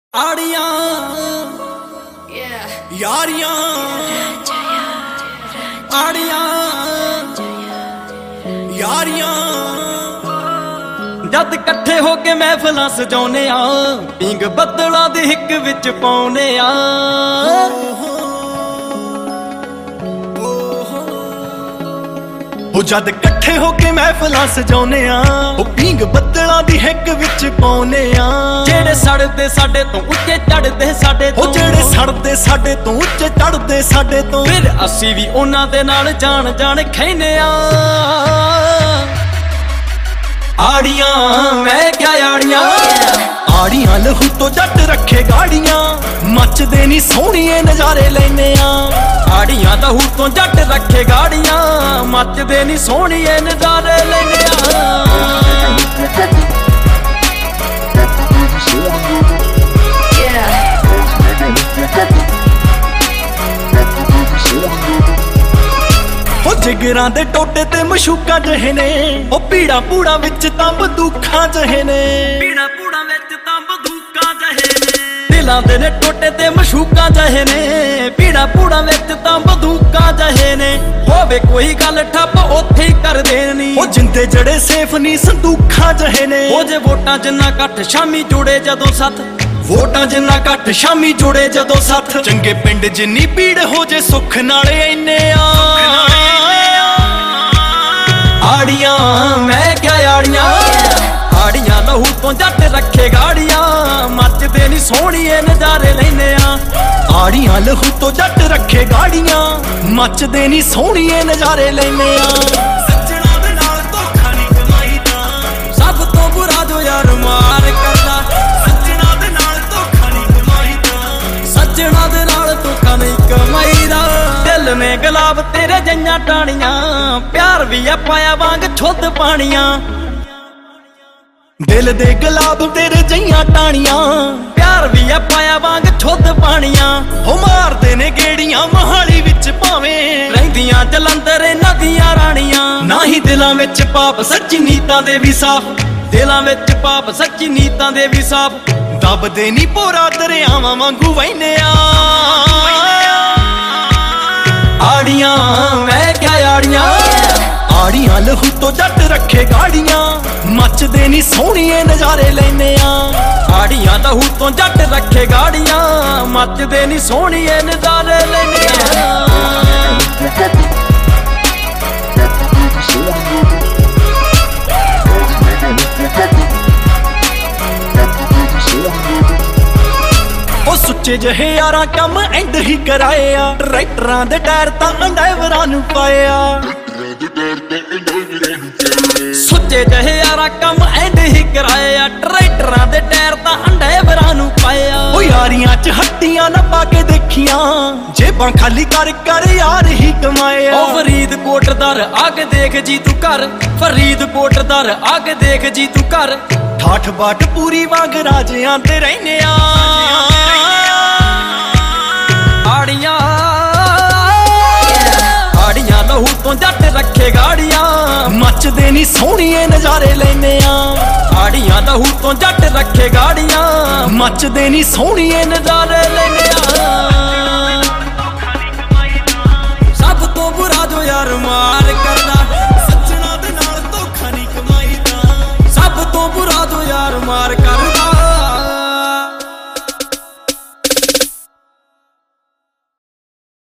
आड़ियां यारियां आड़ियां यारियां जद कट्ठे होके महफिलां सजाउने आ पींग बदलां दी हिक विच पाउने आ ओ जद कट्ठे होके महफिलां सजाउने आ पींग बदलां दी हिक विच पाउने आ जेड़े सड़दे साडे तो उच्चे चढ़दे साडे तो जेड़े सड़दे साडे तो उच्चे चढ़दे साडे तो फिर असी भी उन्हां दे नाल जान जान खैने आ आड़ियां मैं क्या आड़ियां आड़ियां लहू तो जट रखे गाड़ियां मचदे नी सोहणिए नजारे लैने आ आड़ियां लहू तो जट रखे गाड़ियां मचदे नी सोहणिए नजारे लैने आ जिगरां दे टोटे ते मशूका जहे ने ओ पीड़ा पूड़ा विच तां बंदूखां जहे ने पीड़ा पूड़ा विच तां बंदूखां जहे ने दिलां दे ने टोटे ते मशूका जहे ने पीड़ा पूड़ा विच तां बंदूखां जहे ने होवे कोई गल ठप ओथे ही कर देनी ओ जिंदे जड़े सेफ नी संदूखां जहे ने ओ जे वोटां जिन्ना घट शामी जुड़े जदों सत वोटां जिन्ना घट शामी जुड़े जदों सत चंगे पिंड जिन्नी पीड़ हो जे सुख नाले इन्ने आ आड़ियां मैं क्या आड़ियां आड़ियां लहू तो जट रखे गाड़ियां मचदे नी सोहणिए नजारे लैने आ आड़ियां लहू तो जट रखे गाड़ियां मचदे नी सोहणिए नजारे लैने आ सज्जणा दे नाल धोखा नी कमाईदा सब तो बुरा जो यार मार करदा सज्जणा दे नाल धोखा नी कमाईदा सज्जणा दे नाल धोखा नहीं कमाईदा दिल ने गुलाब तेरे जइयां टाणियां प्यार भी आ पाया वांग छुद पानियां दिल दे गुलाब तेरे जइयां टाणियां प्यार भी आ पाया वांग छुद पानियां हो मारदे ने गेड़ियां मोहाली विच भावें रहिंदियां जलंधर नदियां राणियां ना ही दिलां विच पाप सच्ची नीतां दे भी साफ दिलां विच पाप सच्ची नीतां दे भी साफ दबदे नी पोरा दरियावां वांगू वहिने आ आड़ियां मैं क्या आड़ियां आड़ियां लहू तो जट रखे गाड़ियां मचदे नी सोहणिए नजारे लैने आ आड़ियां लहू तो जट रखे गाड़ियां मचदे नी सोहणिए नजारे लैने ओ सुच्चे जहे यारां कम एंड ही कराए आ ट्रैक्टरां दे टायर तां ड्राइवरां नूं पाए आ सुच्चे जहे यारां कम एंड ही कराए आ ट्रैक्टरां दे टायर तां ड्राइवरां नूं पाए आ ओ यारियां च हट्टियां ना पा के देखियां जेबां खाली कर कर यार ही कमाए आ ओ फरीदकोट दर आके देख जी तू कर फरीदकोट दर आके देख जी तू कर ठाठ बाट पूरी वांग राजियां ते रहने आ आड़ियां आड़ियां लहू तो जट रखे गाड़ियां मचदे नी सोहणिए नजारे लैने आ आड़ियां लहू तो जट रखे गाड़ियां मचदे नी सोहणिए नजारे लैने आ सब तो बुरा जो यार मार करदा सज्जणा दे नाल धोखा नी कमाईदा सब तो बुरा जो यार मार